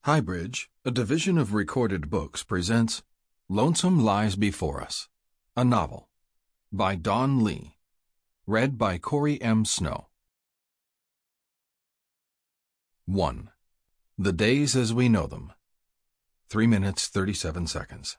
Highbridge, a division of Recorded Books, presents Lonesome Lies Before Us, a novel, by Don Lee, read by Corey M. Snow. 1. The Days as We Know Them. 3 minutes 37 seconds.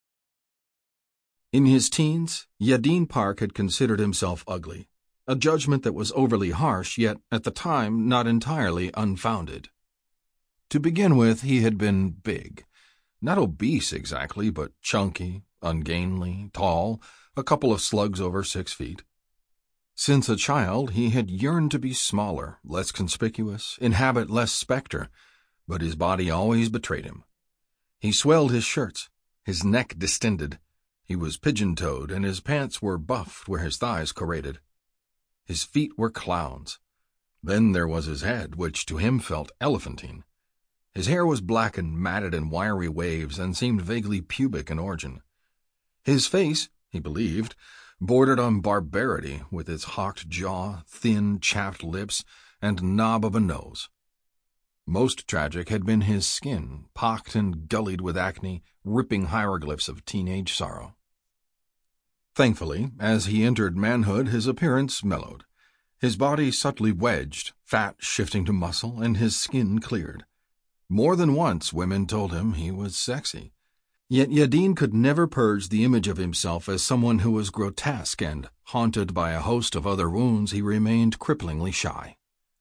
In his teens, Yadin Park had considered himself ugly, a judgment that was overly harsh, yet at the time not entirely unfounded. To begin with, he had been big. Not obese exactly, but chunky, ungainly, tall, a couple of slugs over 6 feet. Since a child, he had yearned to be smaller, less conspicuous, inhabit less specter, but his body always betrayed him. He swelled his shirts, his neck distended. He was pigeon-toed, and his pants were buffed where his thighs corraded. His feet were clowns. Then there was his head, which to him felt elephantine. His hair was black and matted in wiry waves and seemed vaguely pubic in origin. His face, he believed, bordered on barbarity with its hawked jaw, thin, chapped lips, and knob of a nose. Most tragic had been his skin, pocked and gullied with acne, ripping hieroglyphs of teenage sorrow. Thankfully, as he entered manhood, his appearance mellowed. His body subtly wedged, fat shifting to muscle, and his skin cleared. More than once women told him he was sexy. Yet Yadin could never purge the image of himself as someone who was grotesque, and, haunted by a host of other wounds, he remained cripplingly shy.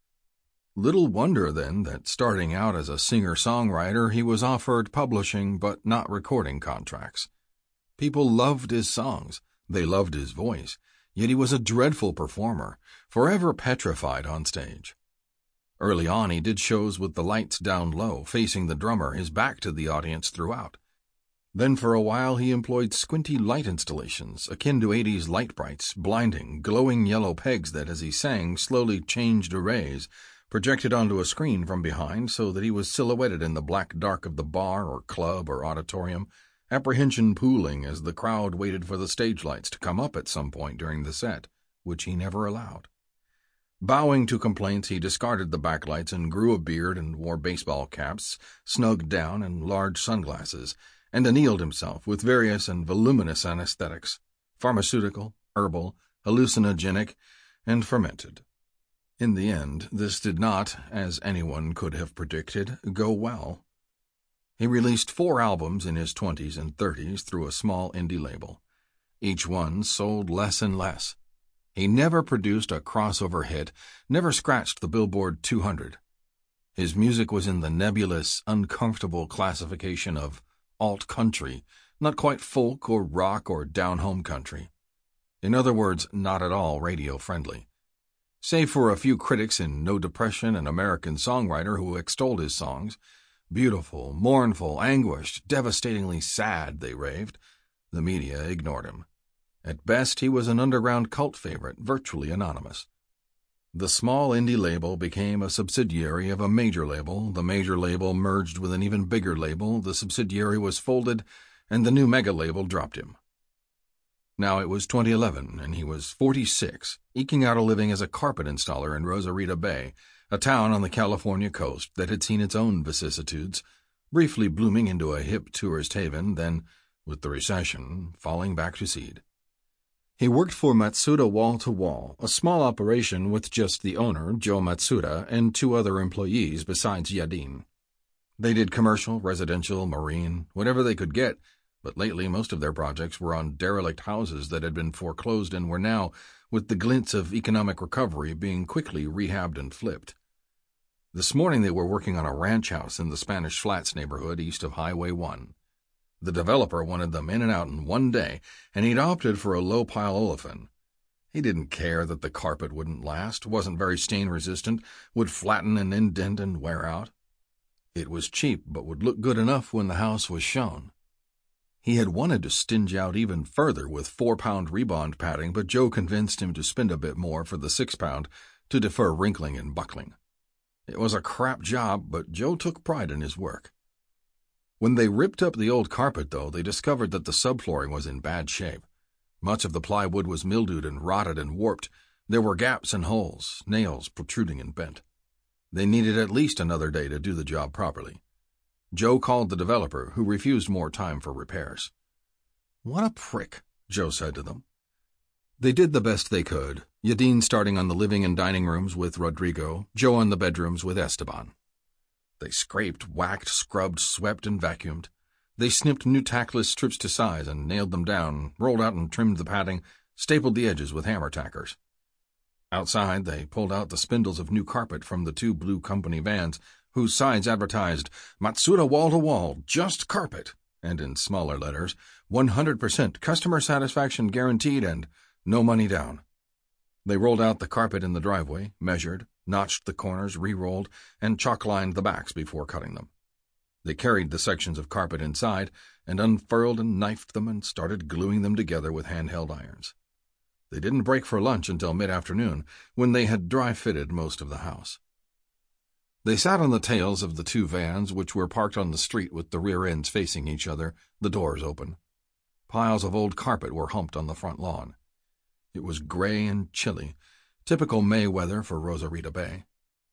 Little wonder, then, that starting out as a singer-songwriter he was offered publishing but not recording contracts. People loved his songs, they loved his voice, yet he was a dreadful performer, forever petrified on stage. Early on he did shows with the lights down low, facing the drummer, his back to the audience throughout. Then for a while he employed squinty light installations, akin to 80s light brights, blinding, glowing yellow pegs that, as he sang, slowly changed arrays, projected onto a screen from behind so that he was silhouetted in the black dark of the bar or club or auditorium, apprehension pooling as the crowd waited for the stage lights to come up at some point during the set, which he never allowed. Bowing to complaints, he discarded the backlights and grew a beard and wore baseball caps, snugged down, and large sunglasses, and annealed himself with various and voluminous anesthetics, pharmaceutical, herbal, hallucinogenic, and fermented. In the end, this did not, as anyone could have predicted, go well. He released 4 albums in his 20s and 30s through a small indie label. Each one sold less and less. He never produced a crossover hit, never scratched the Billboard 200. His music was in the nebulous, uncomfortable classification of alt-country, not quite folk or rock or down-home country. In other words, not at all radio-friendly. Save for a few critics in No Depression and American Songwriter who extolled his songs, beautiful, mournful, anguished, devastatingly sad, they raved, the media ignored him. At best, he was an underground cult favorite, virtually anonymous. The small indie label became a subsidiary of a major label, the major label merged with an even bigger label, the subsidiary was folded, and the new mega label dropped him. Now it was 2011, and he was 46, eking out a living as a carpet installer in Rosarita Bay, a town on the California coast that had seen its own vicissitudes, briefly blooming into a hip tourist haven, then, with the recession, falling back to seed. He worked for Matsuda Wall to Wall, a small operation with just the owner, Joe Matsuda, and 2 other employees besides Yadin. They did commercial, residential, marine, whatever they could get, but lately most of their projects were on derelict houses that had been foreclosed and were now, with the glints of economic recovery, being quickly rehabbed and flipped. This morning they were working on a ranch house in the Spanish Flats neighborhood east of Highway 1. The developer wanted them in and out in one day, and he'd opted for a low-pile olefin. He didn't care that the carpet wouldn't last, wasn't very stain-resistant, would flatten and indent and wear out. It was cheap, but would look good enough when the house was shown. He had wanted to stinge out even further with 4-pound rebond padding, but Joe convinced him to spend a bit more for the 6-pound to defer wrinkling and buckling. It was a crap job, but Joe took pride in his work. When they ripped up the old carpet, though, they discovered that the subflooring was in bad shape. Much of the plywood was mildewed and rotted and warped. There were gaps and holes, nails protruding and bent. They needed at least another day to do the job properly. Joe called the developer, who refused more time for repairs. "What a prick," Joe said to them. They did the best they could, Yadin starting on the living and dining rooms with Rodrigo, Joe on the bedrooms with Esteban. They scraped, whacked, scrubbed, swept, and vacuumed. They snipped new tackless strips to size and nailed them down, rolled out and trimmed the padding, stapled the edges with hammer tackers. Outside, they pulled out the spindles of new carpet from the 2 blue company vans, whose sides advertised, "Matsuda wall-to-wall, just carpet," and in smaller letters, 100% customer satisfaction guaranteed and no money down. They rolled out the carpet in the driveway, measured, notched the corners, re-rolled, and chalk-lined the backs before cutting them. They carried the sections of carpet inside and unfurled and knifed them and started gluing them together with handheld irons. They didn't break for lunch until mid-afternoon, when they had dry-fitted most of the house. They sat on the tails of the 2 vans, which were parked on the street with the rear ends facing each other, the doors open. Piles of old carpet were humped on the front lawn. It was gray and chilly, typical May weather for Rosarita Bay.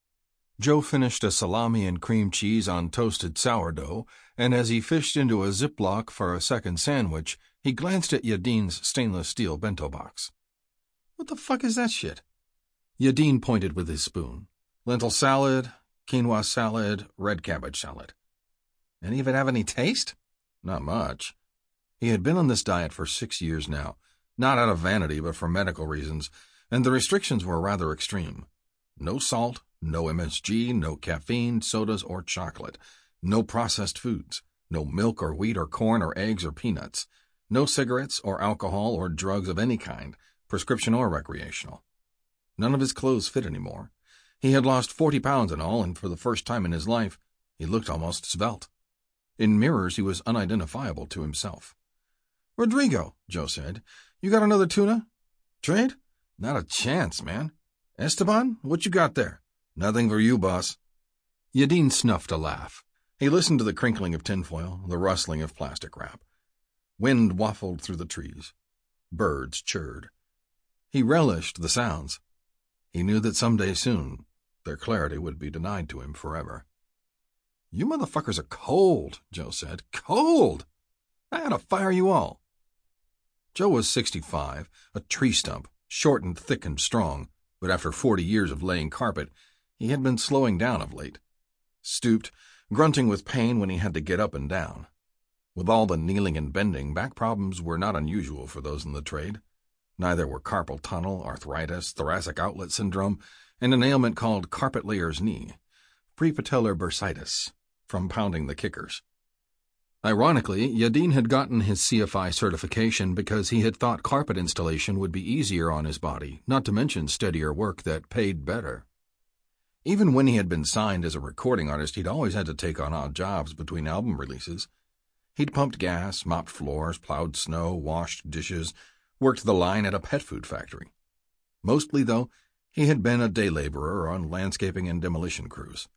Joe finished a salami and cream cheese on toasted sourdough, and as he fished into a Ziploc for a second sandwich, he glanced at Yadin's stainless steel bento box. "What the fuck is that shit?" Yadin pointed with his spoon. "Lentil salad, quinoa salad, red cabbage salad." "Any of it have any taste?" "Not much." He had been on this diet for 6 years now, not out of vanity but for medical reasons, and the restrictions were rather extreme. No salt, no MSG, no caffeine, sodas, or chocolate, no processed foods, no milk or wheat or corn or eggs or peanuts, no cigarettes or alcohol or drugs of any kind, prescription or recreational. None of his clothes fit anymore. He had lost 40 pounds in all, and for the first time in his life, he looked almost svelte. In mirrors, he was unidentifiable to himself. "Rodrigo," Joe said, "you got another tuna? Trade?" "Not a chance, man." "Esteban, what you got there?" "Nothing for you, boss." Yadin snuffed a laugh. He listened to the crinkling of tinfoil, the rustling of plastic wrap. Wind waffled through the trees. Birds chirred. He relished the sounds. He knew that someday soon, their clarity would be denied to him forever. "You motherfuckers are cold," Joe said. "Cold! I ought to fire you all." Joe was 65, a tree stump, short and thick and strong, but after 40 years of laying carpet, he had been slowing down of late. Stooped, grunting with pain when he had to get up and down. With all the kneeling and bending, back problems were not unusual for those in the trade. Neither were carpal tunnel, arthritis, thoracic outlet syndrome, and an ailment called carpet layer's knee, prepatellar bursitis, from pounding the kickers. Ironically, Yadin had gotten his CFI certification because he had thought carpet installation would be easier on his body, not to mention steadier work that paid better. Even when he had been signed as a recording artist, he'd always had to take on odd jobs between album releases. He'd pumped gas, mopped floors, plowed snow, washed dishes, worked the line at a pet food factory. Mostly, though, he had been a day laborer on landscaping and demolition crews.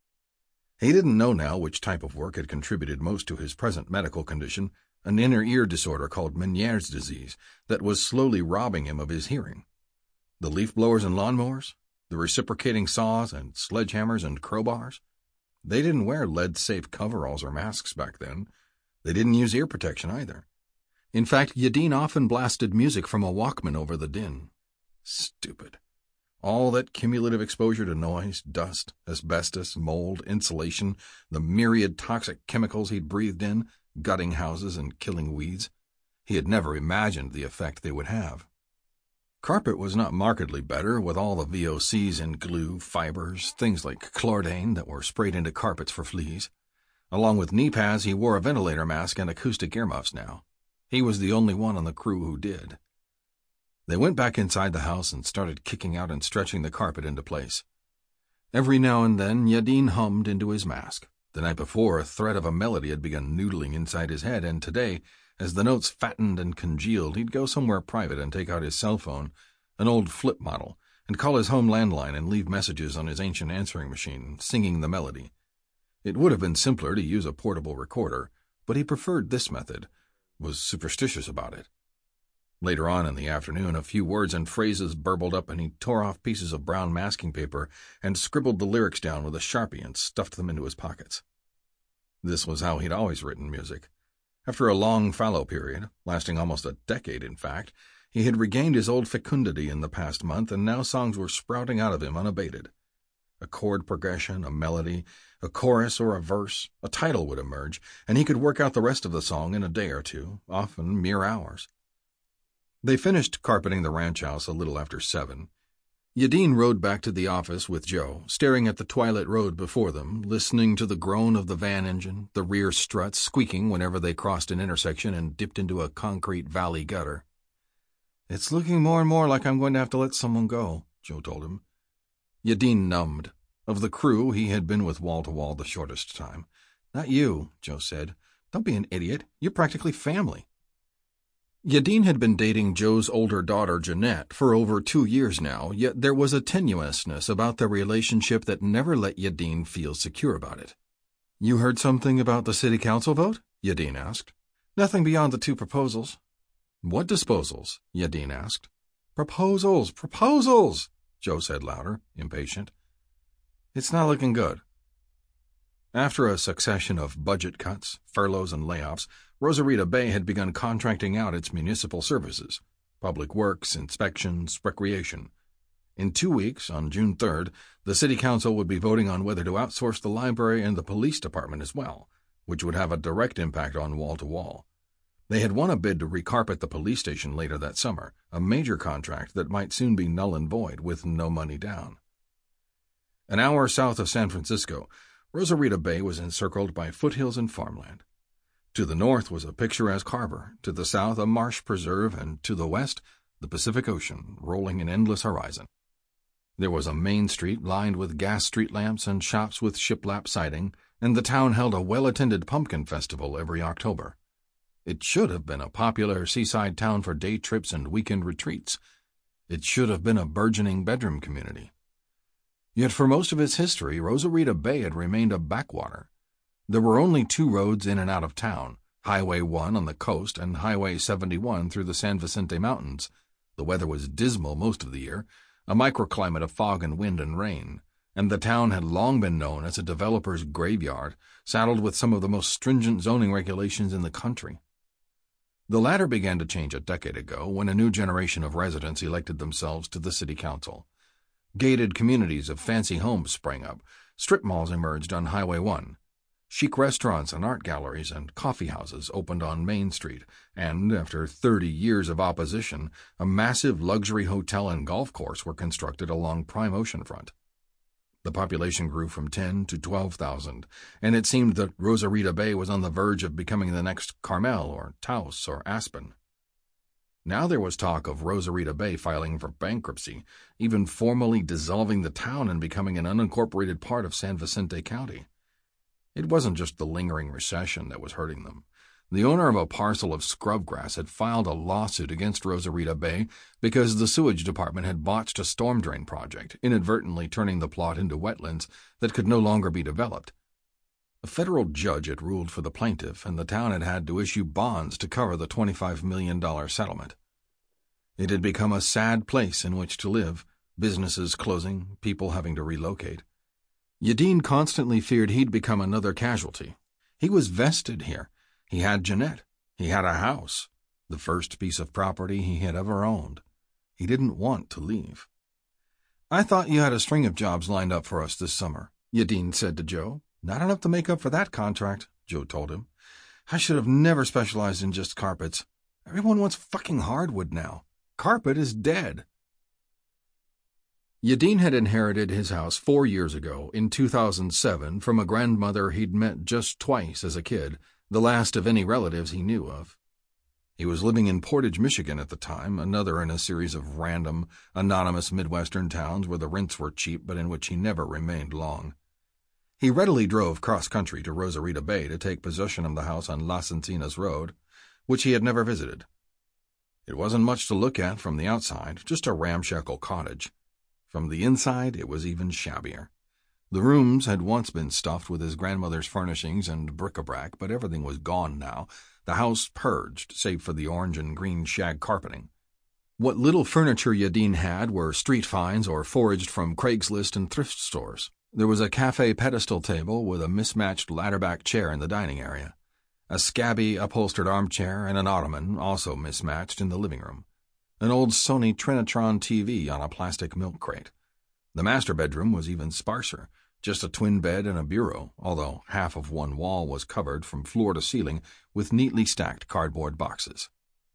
He didn't know now which type of work had contributed most to his present medical condition, an inner ear disorder called Meniere's disease that was slowly robbing him of his hearing. The leaf blowers and lawnmowers, the reciprocating saws and sledgehammers and crowbars. They didn't wear lead-safe coveralls or masks back then. They didn't use ear protection either. In fact, Yadin often blasted music from a Walkman over the din. Stupid. All that cumulative exposure to noise, dust, asbestos, mold, insulation, the myriad toxic chemicals he'd breathed in, gutting houses and killing weeds. He had never imagined the effect they would have. Carpet was not markedly better, with all the VOCs and glue, fibers, things like Chlordane that were sprayed into carpets for fleas. Along with knee pads, he wore a ventilator mask and acoustic earmuffs now. He was the only one on the crew who did. They went back inside the house and started kicking out and stretching the carpet into place. Every now and then, Yadin hummed into his mask. The night before, a thread of a melody had begun noodling inside his head, and today, as the notes fattened and congealed, he'd go somewhere private and take out his cell phone, an old flip model, and call his home landline and leave messages on his ancient answering machine, singing the melody. It would have been simpler to use a portable recorder, but he preferred this method, was superstitious about it. Later on in the afternoon, a few words and phrases burbled up, and he tore off pieces of brown masking paper and scribbled the lyrics down with a Sharpie and stuffed them into his pockets. This was how he'd always written music. After a long fallow period, lasting almost a decade in fact, he had regained his old fecundity in the past month, and now songs were sprouting out of him unabated. A chord progression, a melody, a chorus or a verse, a title would emerge, and he could work out the rest of the song in a day or two, often mere hours. They finished carpeting the ranch house a little after 7. Yadin rode back to the office with Joe, staring at the twilit road before them, listening to the groan of the van engine, the rear struts squeaking whenever they crossed an intersection and dipped into a concrete valley gutter. "It's looking more and more like I'm going to have to let someone go," Joe told him. Yadin numbed. Of the crew, he had been with wall-to-wall the shortest time. "Not you," Joe said. "Don't be an idiot. You're practically family." Yadin had been dating Joe's older daughter, Jeanette, for over 2 years now, yet there was a tenuousness about their relationship that never let Yadin feel secure about it. "You heard something about the city council vote?" Yadin asked. "Nothing beyond the 2 proposals." "What disposals?" Yadin asked. "Proposals! Proposals!" Joe said louder, impatient. "It's not looking good." After a succession of budget cuts, furloughs, and layoffs, Rosarita Bay had begun contracting out its municipal services: public works, inspections, recreation. In 2 weeks, on June 3rd, the city council would be voting on whether to outsource the library and the police department as well, which would have a direct impact on wall-to-wall. They had won a bid to recarpet the police station later that summer, a major contract that might soon be null and void with no money down. An hour south of San Francisco, Rosarita Bay was encircled by foothills and farmland. To the north was a picturesque harbor, to the south a marsh preserve, and to the west the Pacific Ocean, rolling in endless horizon. There was a main street lined with gas street lamps and shops with shiplap siding, and the town held a well-attended pumpkin festival every October. It should have been a popular seaside town for day trips and weekend retreats. It should have been a burgeoning bedroom community. Yet for most of its history, Rosarita Bay had remained a backwater. There were only 2 roads in and out of town, Highway 1 on the coast and Highway 71 through the San Vicente Mountains. The weather was dismal most of the year, a microclimate of fog and wind and rain, and the town had long been known as a developer's graveyard, saddled with some of the most stringent zoning regulations in the country. The latter began to change a decade ago when a new generation of residents elected themselves to the city council. Gated communities of fancy homes sprang up, strip malls emerged on Highway 1. Chic restaurants and art galleries and coffee houses opened on Main Street, and, after 30 years of opposition, a massive luxury hotel and golf course were constructed along prime oceanfront. The population grew from 10 to 12,000, and it seemed that Rosarita Bay was on the verge of becoming the next Carmel or Taos or Aspen. Now there was talk of Rosarita Bay filing for bankruptcy, even formally dissolving the town and becoming an unincorporated part of San Vicente County. It wasn't just the lingering recession that was hurting them. The owner of a parcel of scrubgrass had filed a lawsuit against Rosarita Bay because the sewage department had botched a storm drain project, inadvertently turning the plot into wetlands that could no longer be developed. A federal judge had ruled for the plaintiff, and the town had had to issue bonds to cover the $25 million settlement. It had become a sad place in which to live, businesses closing, people having to relocate. Yadin constantly feared he'd become another casualty. He was vested here. He had Jeanette. He had a house, the first piece of property he had ever owned. He didn't want to leave. "I thought you had a string of jobs lined up for us this summer," Yadin said to Joe. "Not enough to make up for that contract," Joe told him. "I should have never specialized in just carpets. Everyone wants fucking hardwood now. Carpet is dead." Yadin had inherited his house 4 years ago, in 2007, from a grandmother he'd met just twice as a kid, the last of any relatives he knew of. He was living in Portage, Michigan at the time, another in a series of random, anonymous Midwestern towns where the rents were cheap but in which he never remained long. He readily drove cross-country to Rosarita Bay to take possession of the house on Las Encinas Road, which he had never visited. It wasn't much to look at from the outside, just a ramshackle cottage. From the inside, it was even shabbier. The rooms had once been stuffed with his grandmother's furnishings and bric-a-brac, but everything was gone now, the house purged, save for the orange and green shag carpeting. What little furniture Yadin had were street finds or foraged from Craigslist and thrift stores. There was a cafe pedestal table with a mismatched ladder-back chair in the dining area, a scabby upholstered armchair and an ottoman, also mismatched, in the living room, an old Sony Trinitron TV on a plastic milk crate. The master bedroom was even sparser, just a twin bed and a bureau, although half of one wall was covered from floor to ceiling with neatly stacked cardboard boxes.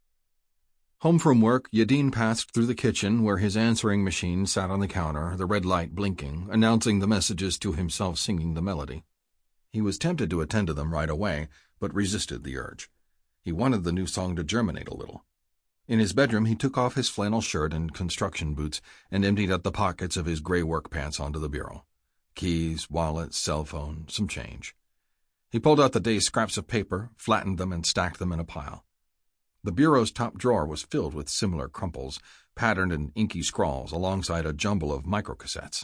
Home from work, Yadin passed through the kitchen where his answering machine sat on the counter, the red light blinking, announcing the messages to himself singing the melody. He was tempted to attend to them right away, but resisted the urge. He wanted the new song to germinate a little. In his bedroom, he took off his flannel shirt and construction boots and emptied out the pockets of his gray work pants onto the bureau. Keys, wallet, cell phone, some change. He pulled out the day's scraps of paper, flattened them, and stacked them in a pile. The bureau's top drawer was filled with similar crumples, patterned in inky scrawls, alongside a jumble of microcassettes.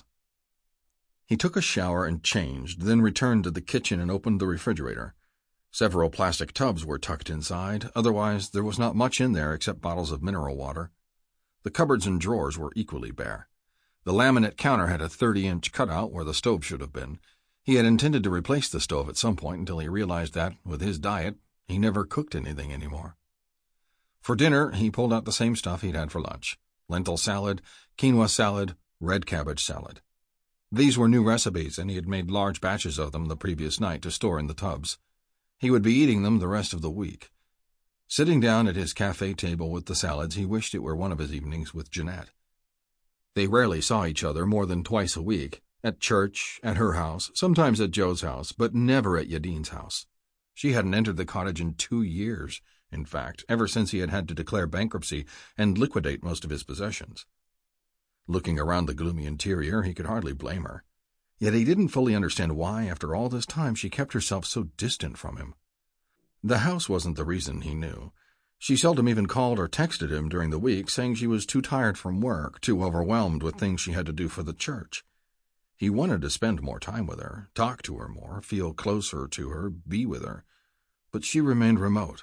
He took a shower and changed, then returned to the kitchen and opened the refrigerator. Several plastic tubs were tucked inside, otherwise there was not much in there except bottles of mineral water. The cupboards and drawers were equally bare. The laminate counter had a 30-inch cutout where the stove should have been. He had intended to replace the stove at some point until he realized that, with his diet, he never cooked anything anymore. For dinner, he pulled out the same stuff he'd had for lunch: lentil salad, quinoa salad, red cabbage salad. These were new recipes, and he had made large batches of them the previous night to store in the tubs. He would be eating them the rest of the week. Sitting down at his cafe table with the salads, he wished it were one of his evenings with Jeanette. They rarely saw each other more than twice a week, at church, at her house, sometimes at Joe's house, but never at Yadin's house. She hadn't entered the cottage in 2 years. In fact, ever since he had to declare bankruptcy and liquidate most of his possessions. Looking around the gloomy interior, he could hardly blame her. Yet he didn't fully understand why, after all this time, she kept herself so distant from him. The house wasn't the reason, he knew. She seldom even called or texted him during the week, saying she was too tired from work, too overwhelmed with things she had to do for the church. He wanted to spend more time with her, talk to her more, feel closer to her, be with her. But she remained remote.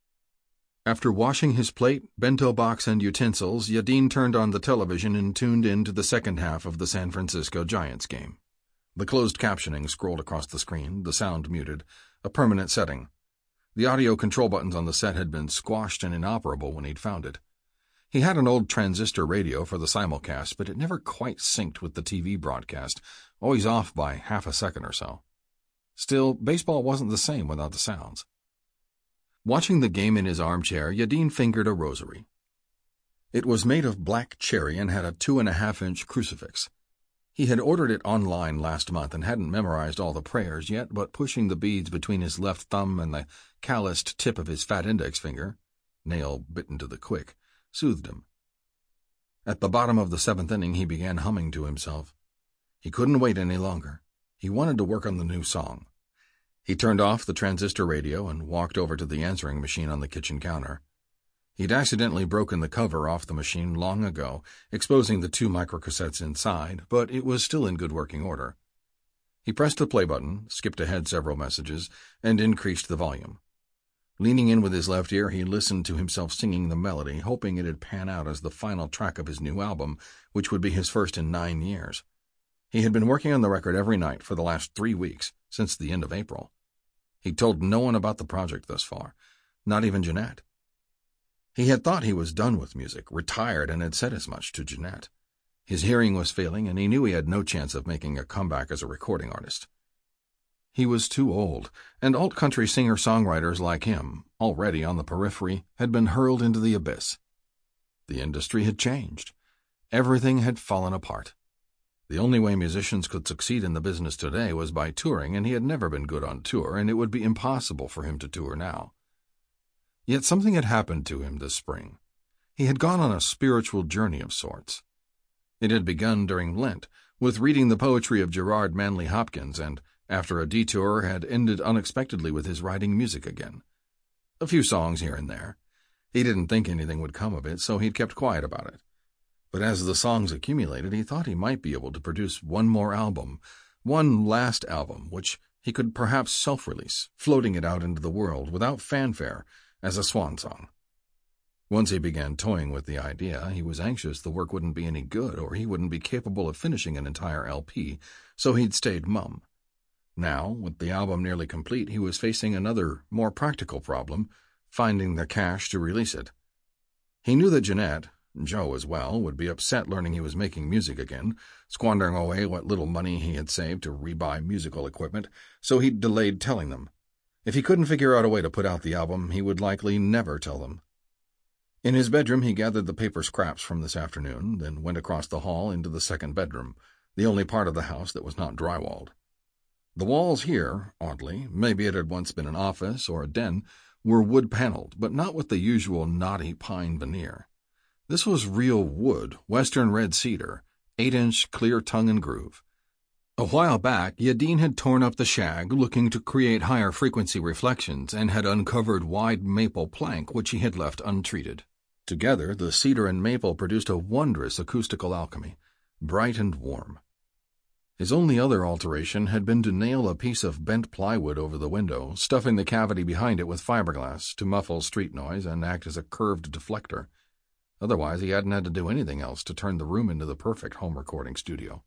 After washing his plate, bento box, and utensils, Yadin turned on the television and tuned in to the second half of the San Francisco Giants game. The closed captioning scrolled across the screen, the sound muted, a permanent setting. The audio control buttons on the set had been squashed and inoperable when he'd found it. He had an old transistor radio for the simulcast, but it never quite synced with the TV broadcast, always off by half a second or so. Still, baseball wasn't the same without the sounds. Watching the game in his armchair, Yadin fingered a rosary. It was made of black cherry and had a 2.5-inch crucifix. He had ordered it online last month and hadn't memorized all the prayers yet, but pushing the beads between his left thumb and the calloused tip of his fat index finger, nail bitten to the quick, soothed him. At the bottom of the 7th inning, he began humming to himself. He couldn't wait any longer. He wanted to work on the new song. He turned off the transistor radio and walked over to the answering machine on the kitchen counter. He'd accidentally broken the cover off the machine long ago, exposing the 2 microcassettes inside, but it was still in good working order. He pressed the play button, skipped ahead several messages, and increased the volume. Leaning in with his left ear, he listened to himself singing the melody, hoping it'd pan out as the final track of his new album, which would be his first in 9 years. He had been working on the record every night for the last 3 weeks, since the end of April. He'd told no one about the project thus far, not even Jeanette. He had thought he was done with music, retired, and had said as much to Jeanette. His hearing was failing, and he knew he had no chance of making a comeback as a recording artist. He was too old, and alt-country singer-songwriters like him, already on the periphery, had been hurled into the abyss. The industry had changed. Everything had fallen apart. The only way musicians could succeed in the business today was by touring, and he had never been good on tour, and it would be impossible for him to tour now. Yet something had happened to him this spring. He had gone on a spiritual journey of sorts. It had begun during Lent, with reading the poetry of Gerard Manley Hopkins, and, after a detour, had ended unexpectedly with his writing music again. A few songs here and there. He didn't think anything would come of it, so he'd kept quiet about it. But as the songs accumulated, he thought he might be able to produce one more album, one last album, which he could perhaps self-release, floating it out into the world without fanfare, as a swan song. Once he began toying with the idea, he was anxious the work wouldn't be any good or he wouldn't be capable of finishing an entire LP, so he'd stayed mum. Now, with the album nearly complete, he was facing another, more practical problem, finding the cash to release it. He knew that Jeanette, Joe as well, would be upset learning he was making music again, squandering away what little money he had saved to rebuy musical equipment, so he'd delayed telling them. If he couldn't figure out a way to put out the album, he would likely never tell them. In his bedroom, he gathered the paper scraps from this afternoon, then went across the hall into the second bedroom, the only part of the house that was not drywalled. The walls here, oddly, maybe it had once been an office or a den, were wood-paneled, but not with the usual knotty pine veneer. This was real wood, western red cedar, 8-inch clear tongue and groove. A while back, Yadin had torn up the shag, looking to create higher-frequency reflections, and had uncovered wide maple plank which he had left untreated. Together, the cedar and maple produced a wondrous acoustical alchemy, bright and warm. His only other alteration had been to nail a piece of bent plywood over the window, stuffing the cavity behind it with fiberglass to muffle street noise and act as a curved deflector. Otherwise, he hadn't had to do anything else to turn the room into the perfect home recording studio.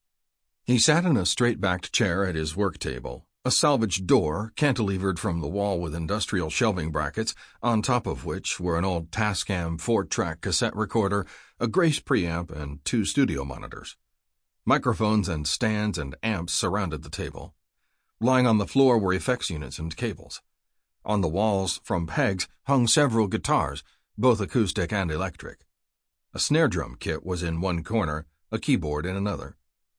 He sat in a straight-backed chair at his work table, a salvaged door cantilevered from the wall with industrial shelving brackets, on top of which were an old Tascam 4-track cassette recorder, a Grace preamp, and 2 studio monitors. Microphones and stands and amps surrounded the table. Lying on the floor were effects units and cables. On the walls, from pegs, hung several guitars, both acoustic and electric. A snare drum kit was in one corner, a keyboard in another.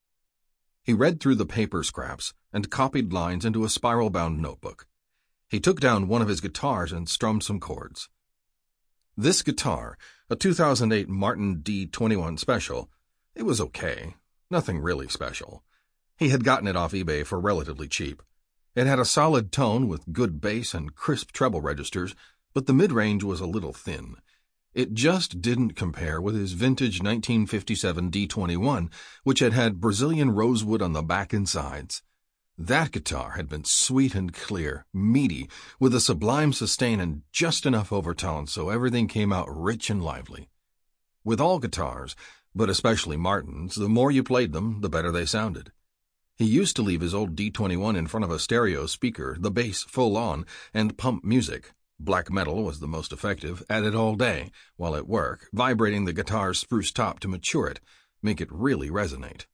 He read through the paper scraps and copied lines into a spiral-bound notebook. He took down one of his guitars and strummed some chords. This guitar, a 2008 Martin D21 Special, it was okay. Nothing really special. He had gotten it off eBay for relatively cheap. It had a solid tone with good bass and crisp treble registers, but the mid-range was a little thin. It just didn't compare with his vintage 1957 D21, which had had Brazilian rosewood on the back and sides. That guitar had been sweet and clear, meaty, with a sublime sustain and just enough overtone so everything came out rich and lively. With all guitars, but especially Martin's, the more you played them, the better they sounded. He used to leave his old D21 in front of a stereo speaker, the bass full on, and pump music. Black metal was the most effective, at it all day, while at work, vibrating the guitar's spruce top to mature it, make it really resonate.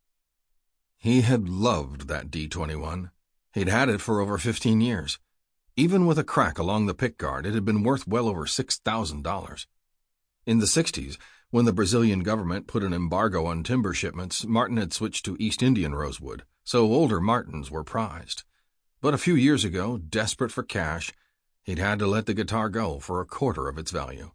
He had loved that D21. He'd had it for over 15 years. Even with a crack along the pickguard, it had been worth well over $6,000. In the 60s, when the Brazilian government put an embargo on timber shipments, Martin had switched to East Indian rosewood, so older Martins were prized. But a few years ago, desperate for cash, he'd had to let the guitar go for a quarter of its value.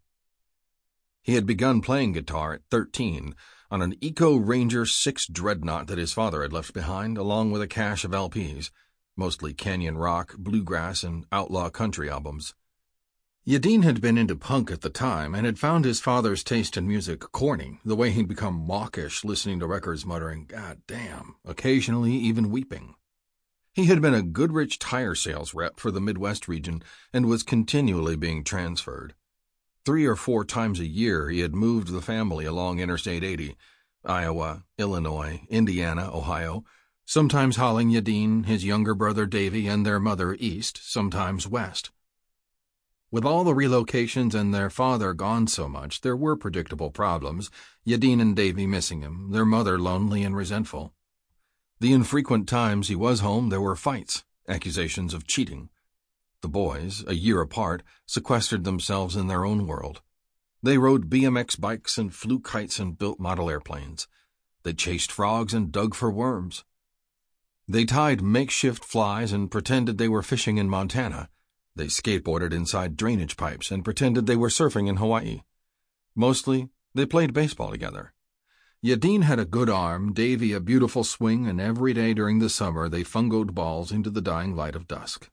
He had begun playing guitar at 13 on an Eco Ranger 6 Dreadnought that his father had left behind, along with a cache of LPs, mostly canyon rock, bluegrass, and outlaw country albums. Yadin had been into punk at the time and had found his father's taste in music corny, the way he'd become mawkish listening to records muttering, "God damn," occasionally even weeping. He had been a Goodrich tire sales rep for the Midwest region and was continually being transferred. 3 or 4 times a year he had moved the family along Interstate 80, Iowa, Illinois, Indiana, Ohio, sometimes hauling Yadin, his younger brother Davy, and their mother east, sometimes west. With all the relocations and their father gone so much, there were predictable problems, Yadin and Davy missing him, their mother lonely and resentful. The infrequent times he was home, there were fights, accusations of cheating. The boys, a year apart, sequestered themselves in their own world. They rode BMX bikes and flew kites and built model airplanes. They chased frogs and dug for worms. They tied makeshift flies and pretended they were fishing in Montana. They skateboarded inside drainage pipes and pretended they were surfing in Hawaii. Mostly, they played baseball together. Yadin had a good arm, Davy a beautiful swing, and every day during the summer they fungoed balls into the dying light of dusk.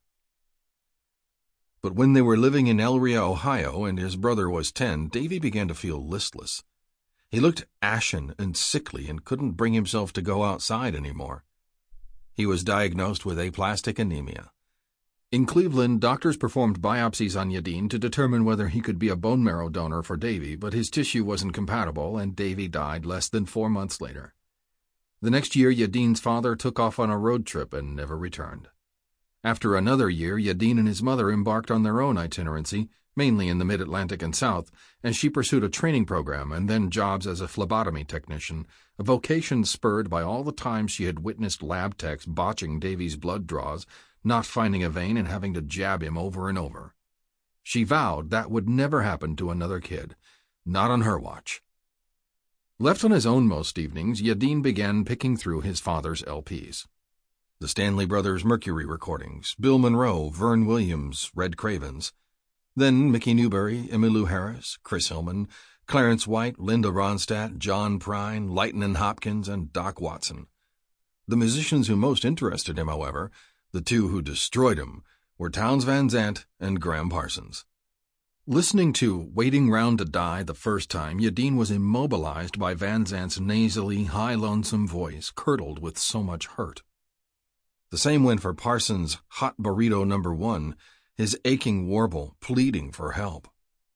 But when they were living in Elria, Ohio, and his brother was 10, Davy began to feel listless. He looked ashen and sickly and couldn't bring himself to go outside anymore. He was diagnosed with aplastic anemia. In Cleveland, doctors performed biopsies on Yadin to determine whether he could be a bone marrow donor for Davy, but his tissue wasn't compatible, and Davy died less than 4 months later. The next year, Yadin's father took off on a road trip and never returned. After another year, Yadin and his mother embarked on their own itinerancy, mainly in the Mid-Atlantic and South, and she pursued a training program and then jobs as a phlebotomy technician, a vocation spurred by all the times she had witnessed lab techs botching Davy's blood draws, not finding a vein and having to jab him over and over. She vowed that would never happen to another kid, not on her watch. Left on his own most evenings, Yadin began picking through his father's LPs. The Stanley Brothers Mercury recordings, Bill Monroe, Vern Williams, Red Cravens. Then Mickey Newbury, Emmylou Harris, Chris Hillman, Clarence White, Linda Ronstadt, John Prine, Lightnin' Hopkins, and Doc Watson. The musicians who most interested him, however, the two who destroyed him, were Townes Van Zandt and Graham Parsons. Listening to Waiting Round to Die the first time, Yadin was immobilized by Van Zandt's nasally, high lonesome voice, curdled with so much hurt. The same went for Parsons' Hot Burrito No. 1, his aching warble, pleading for help.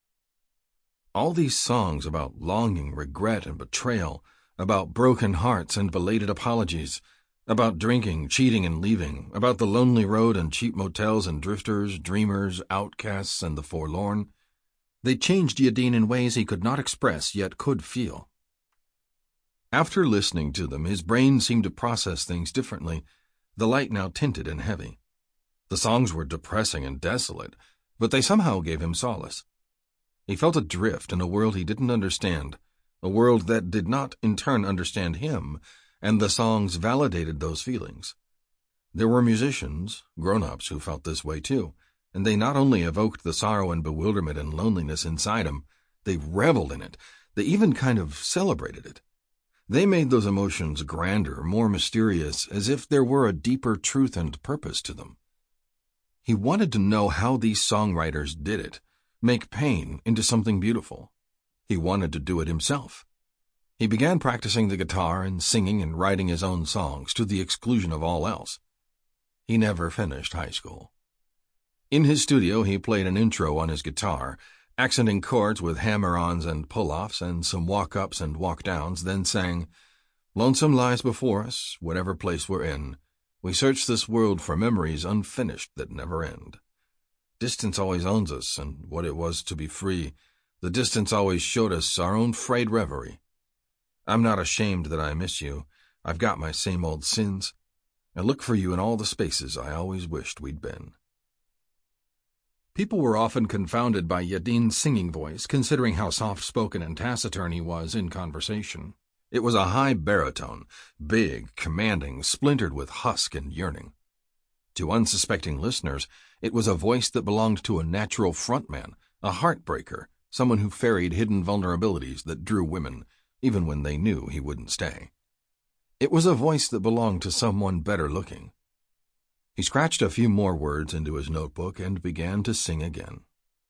All these songs about longing, regret, and betrayal, about broken hearts and belated apologies, about drinking, cheating, and leaving, about the lonely road and cheap motels and drifters, dreamers, outcasts, and the forlorn. They changed Yadin in ways he could not express, yet could feel. After listening to them, his brain seemed to process things differently, the light now tinted and heavy. The songs were depressing and desolate, but they somehow gave him solace. He felt adrift in a world he didn't understand, a world that did not in turn understand him, and the songs validated those feelings. There were musicians, grown-ups, who felt this way too, and they not only evoked the sorrow and bewilderment and loneliness inside him, they reveled in it, they even kind of celebrated it. They made those emotions grander, more mysterious, as if there were a deeper truth and purpose to them. He wanted to know how these songwriters did it, make pain into something beautiful. He wanted to do it himself. He began practicing the guitar and singing and writing his own songs to the exclusion of all else. He never finished high school. In his studio, he played an intro on his guitar, accenting chords with hammer-ons and pull-offs and some walk-ups and walk-downs, then sang, "Lonesome lies before us, whatever place we're in. We search this world for memories unfinished that never end. Distance always owns us, and what it was to be free. The distance always showed us our own frayed reverie. I'm not ashamed that I miss you. I've got my same old sins. I look for you in all the spaces I always wished we'd been." People were often confounded by Yadin's singing voice, considering how soft-spoken and taciturn he was in conversation. It was a high baritone, big, commanding, splintered with husk and yearning. To unsuspecting listeners, it was a voice that belonged to a natural frontman, a heartbreaker, someone who ferried hidden vulnerabilities that drew women, even when they knew he wouldn't stay. It was a voice that belonged to someone better looking. He scratched a few more words into his notebook and began to sing again.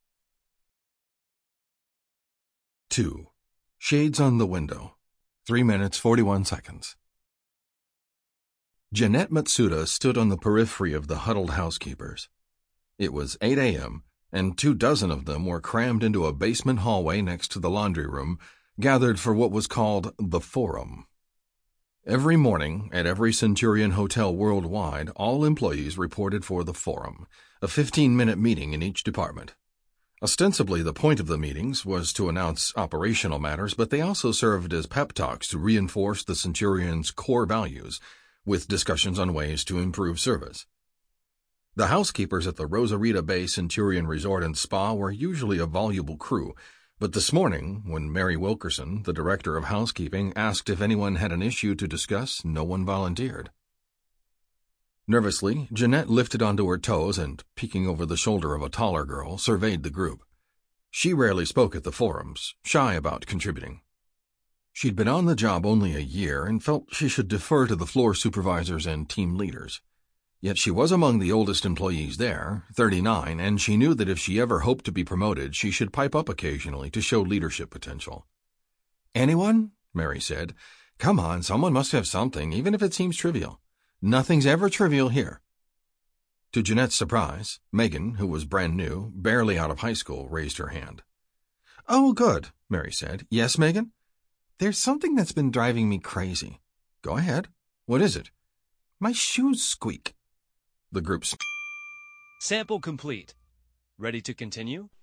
2. Shades on the Window. 3 minutes 41 seconds. Jeanette Matsuda stood on the periphery of the huddled housekeepers. It was 8 a.m., and 24 of them were crammed into a basement hallway next to the laundry room, gathered for what was called the Forum. Every morning, at every Centurion hotel worldwide, all employees reported for the Forum, a 15-minute meeting in each department. Ostensibly, the point of the meetings was to announce operational matters, but they also served as pep talks to reinforce the Centurion's core values, with discussions on ways to improve service. The housekeepers at the Rosarita Bay Centurion Resort and Spa were usually a voluble crew, but this morning, when Mary Wilkerson, the director of housekeeping, asked if anyone had an issue to discuss, no one volunteered. Nervously, Jeanette lifted onto her toes and, peeking over the shoulder of a taller girl, surveyed the group. She rarely spoke at the forums, shy about contributing. She'd been on the job only a year and felt she should defer to the floor supervisors and team leaders. Yet she was among the oldest employees there, 39, and she knew that if she ever hoped to be promoted, she should pipe up occasionally to show leadership potential. "Anyone?" Mary said. "Come on, someone must have something, even if it seems trivial. Nothing's ever trivial here." To Jeanette's surprise, Megan, who was brand new, barely out of high school, raised her hand. "Oh, good," Mary said. "Yes, Megan? There's something that's been driving me crazy." "Go ahead. What is it?" "My shoes squeak." The group Sample complete. Ready to continue?